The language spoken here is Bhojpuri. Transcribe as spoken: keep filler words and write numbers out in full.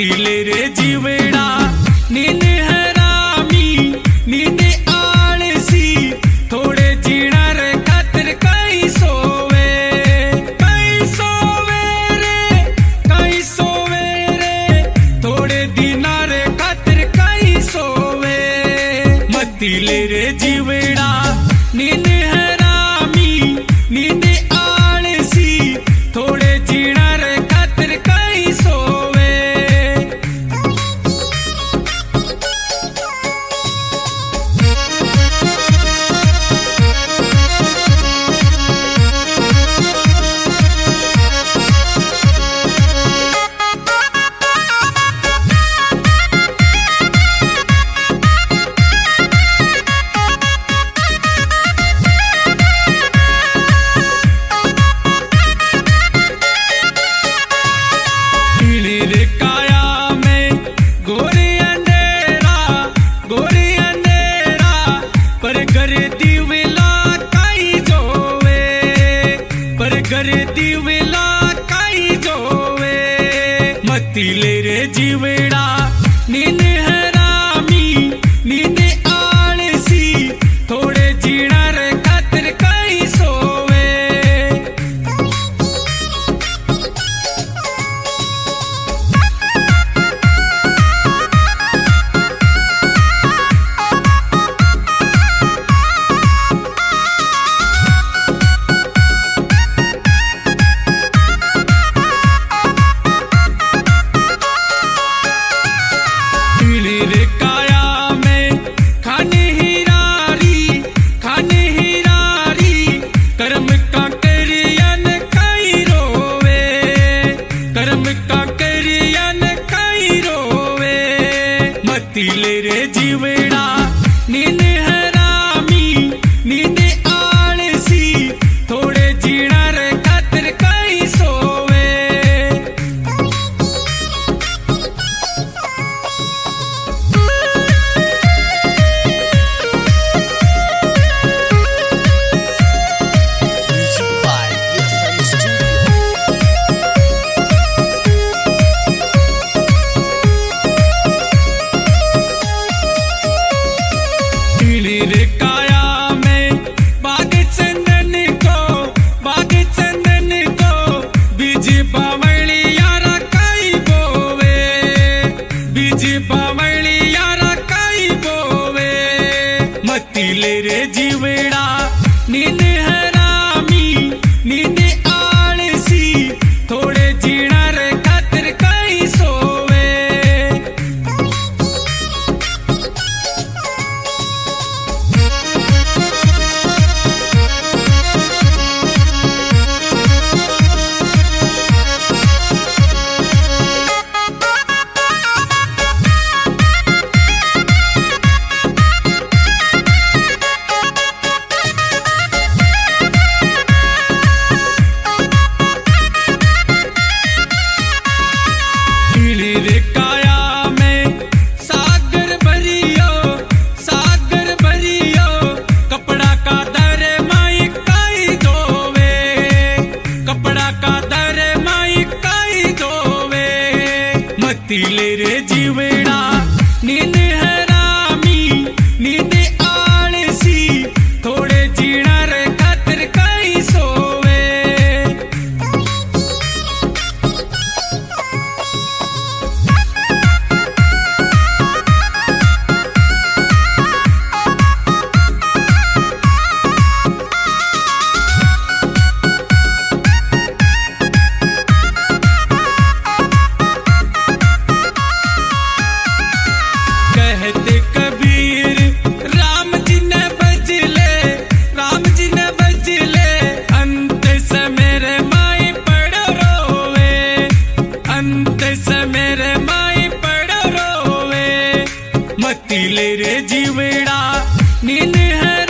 मतीले रे जीवेड़ा नींद हरामी नींद आलसी थोड़े जीना रे खातिर कई सोवे कई सोवे रे कई सोवे रे थोड़े दिना रे खातिर कई सोवे मतीले रे जीवेड़ा नींद हरामी नींद आलसी थोड़े जीना रे खातिर कई सोवे मतीले रे जीवेड़ा नींद हरामी नींद आलसी थोड़े जीना रे खातिर कई सोवे मतीले रे जीवेड़ा नींद हरामी नींद आलसी थोड़े जीना रे खातिर कई सोवे रे काया में बाग चंदन को बाग चंदन को बीज बावली यारा कई बोवे बीज बावली यारा कई बोवे मतीले रे जीवेड़ा नींद हरामी नींद आलसी थोड़े जीना रे खातिर कई सोवे रे काया में सागर भरियो सागर भरियो कपड़ा का दर माई काई दोवे कपड़ा का दर माई काई दोवे मतीले रे जीवेड़ा नींद हरामी नींद आलसी थोड़े जीना रे खातिर कई सोवे मतीले रे जीवेड़ा नींद हरामी नींद आलसी थोड़े जीना रे खातिर कई सोवे कहते कबीर राम जी ने बजले राम जी ने बजले अंत समय रे माई पड़ रोवे अंत समय रे माई पड़ रोवे मतीले रे जीवेड़ा नींद है